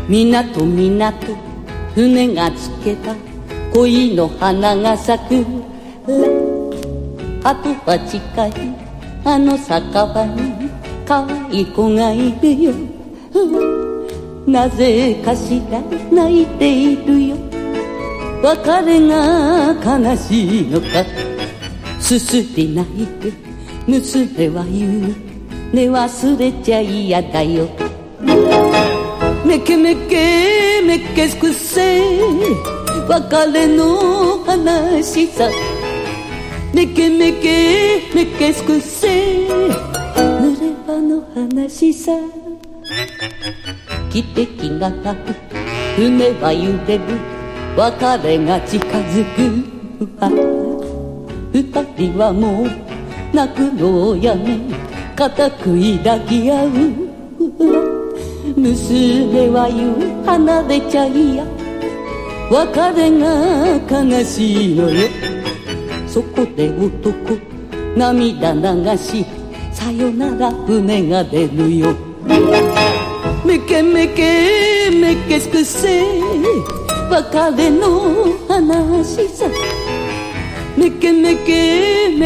港港船がつけば恋の花が咲く。あとは近いあの酒場に可愛い子がいるよ。なぜかしら泣いているよ。別れが悲しいのか。すすり泣いて娘は言う。ね忘れちゃ嫌だよ。めけめけめけすくせ別れの話さ。めけめけめけすくせ濡れ場の話さ。汽笛が鳴る船は揺れる。別れが近づく。二人はもう泣くのをやめ固く抱き合う。娘は言う離れちゃいや。別れが悲しいのよ。そこで男涙流しさよなら船が出るよ。めけめけめけすくせ別れの話さ。めけめけ